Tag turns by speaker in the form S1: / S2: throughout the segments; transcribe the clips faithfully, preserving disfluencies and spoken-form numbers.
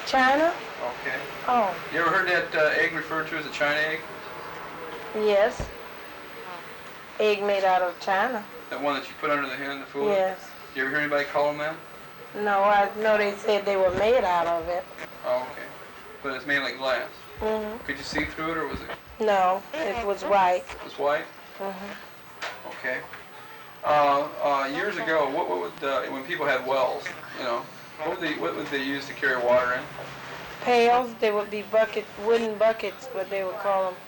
S1: China?
S2: Okay.
S1: Oh.
S2: You ever heard that uh, egg referred to as a China egg?
S1: Yes. Egg made out of China.
S2: That one that you put under the hen, the food?
S1: Yes.
S2: You ever hear anybody call them that?
S1: No, I know they said they were made out of it.
S2: Oh, okay. But it's made like glass.
S1: Mm-hmm.
S2: Could you see through it, or was it?
S1: No, it was white.
S2: It was white?
S1: Mm-hmm.
S2: Okay. Uh, uh, years ago, what, what would, uh, when people had wells, you know, what would they, what would they use to carry water in?
S1: Pails, they would be bucket, wooden buckets, what they would call them.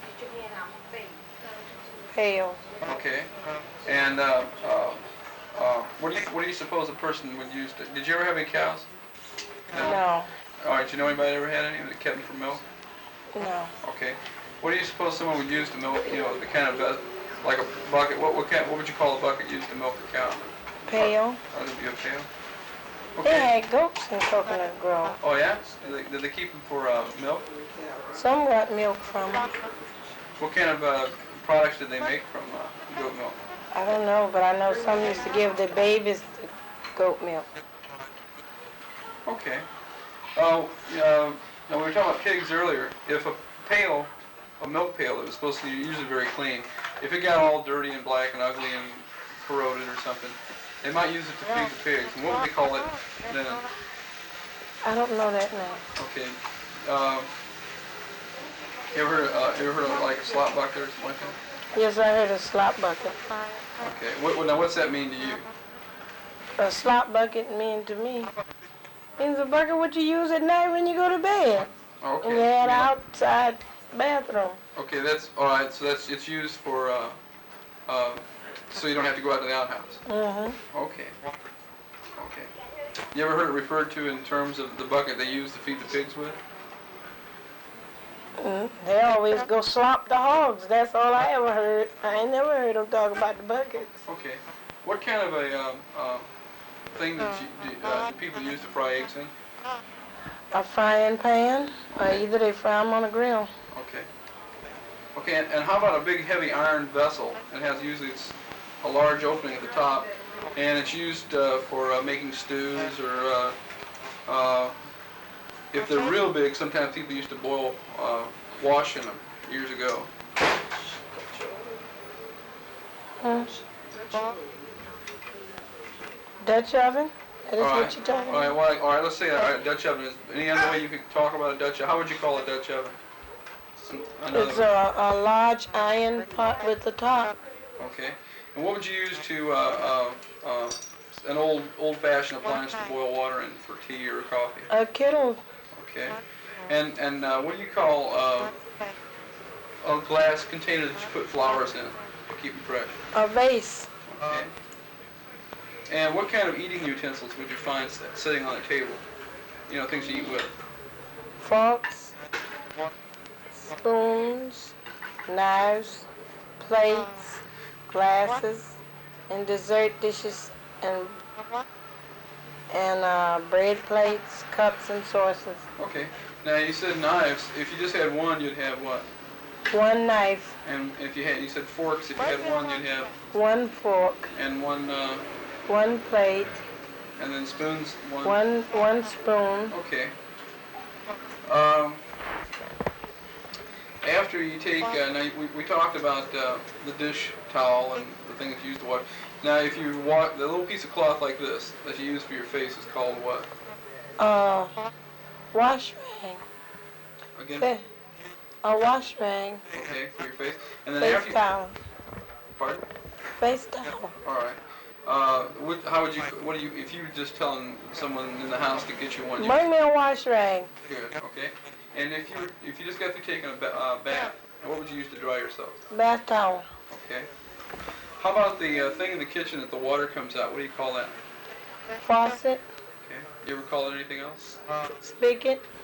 S1: Pails.
S2: Okay. And uh, uh, uh, what do you what do you suppose a person would use to? Did you ever have any cows?
S1: No.
S2: All right. Did you know anybody that ever had any that kept them for milk?
S1: No.
S2: Okay. What do you suppose someone would use to milk? You know, the kind of uh, like a bucket. What what kind? What would you call a bucket used to milk a cow?
S1: Pail.
S2: Oh, that'd be a pail.
S1: They
S2: Okay.
S1: had goats in Coconut Grove.
S2: Oh yeah? Did they, did they keep them for uh, milk?
S1: Some got milk from them.
S2: What kind of uh, products did they make from uh, goat milk?
S1: I don't know, but I know some used to give their babies the goat milk.
S2: Okay. Oh, uh, now we were talking about pigs earlier. If a pail, a milk pail that was supposed to be usually very clean, if it got all dirty and black and ugly and corroded or something, they might use it to feed the pigs. And what would they call it then?
S1: I don't know that name.
S2: Okay. Uh, you ever heard, uh, you ever heard of like a slop bucket or something like that?
S1: Yes, I heard a slop bucket.
S2: Okay. What, now, what's that mean to you?
S1: A slop bucket mean to me means a bucket what you use at night when you go to bed.
S2: Okay.
S1: And you had an outside bathroom.
S2: Okay, that's all right. So that's it's used for uh, uh, so you don't have to go out to the outhouse.
S1: Mm-hmm.
S2: Okay. Okay. You ever heard it referred to in terms of the bucket they use to feed the pigs with?
S1: Mm, they always go slop the hogs. That's all I ever heard. I ain't never heard them talk about the buckets.
S2: Okay. What kind of a um, uh, thing that you, do, uh, do people use to fry eggs in?
S1: A frying pan, or either they fry them on a grill.
S2: Okay. Okay, and, and how about a big heavy iron vessel? It has usually it's a large opening at the top, and it's used uh, for uh, making stews or uh, uh, if they're real big, sometimes people used to boil uh, wash in them years ago.
S1: Hmm. Dutch oven? That is
S2: All right.
S1: what you're talking
S2: All right,
S1: about?
S2: well, all right, let's say all right, Dutch oven. Is any other way you could talk about a Dutch oven? How would you call a Dutch oven? Some- another-
S1: It's a, a large iron pot with the top.
S2: Okay. And what would you use to, uh, uh, uh, an old, old-fashioned appliance to boil water in for tea or coffee?
S1: A kettle.
S2: Okay. And, and uh, what do you call uh, a glass container that you put flowers in to keep them fresh?
S1: A vase.
S2: Okay. And what kind of eating utensils would you find s- sitting on a table? You know, things you eat with.
S1: Forks, spoons, knives, plates, glasses, and dessert dishes, and and uh, bread plates, cups, and saucers.
S2: Okay. Now you said knives. If you just had one, you'd have what?
S1: One knife,
S2: And if you had, you said forks. If you had one, you'd have,
S1: one fork,
S2: and one, uh,
S1: one plate,
S2: and then spoons. One.
S1: one one spoon.
S2: Okay. Um, after you take, uh, now we, we talked about uh, the dish towel and the thing that you use to wash. Now, if you wash the little piece of cloth like this that you use for your face is called what?
S1: Uh, wash rag.
S2: Again?
S1: Fa- A wash rag.
S2: Okay, for your face. And then
S1: Face
S2: after you,
S1: towel.
S2: pardon?
S1: Face towel.
S2: All right. Uh, what, how would you? What do you? If you were just telling someone in the house to get you one, you
S1: Bring me a wash rag.
S2: good. Okay. And if you if you just got through taking a ba- uh, bath, what would you use to dry yourself?
S1: Bath towel.
S2: Okay. How about the uh, thing in the kitchen that the water comes out? What do you call that?
S1: Faucet.
S2: Okay. You ever call it anything else?
S1: Spigot.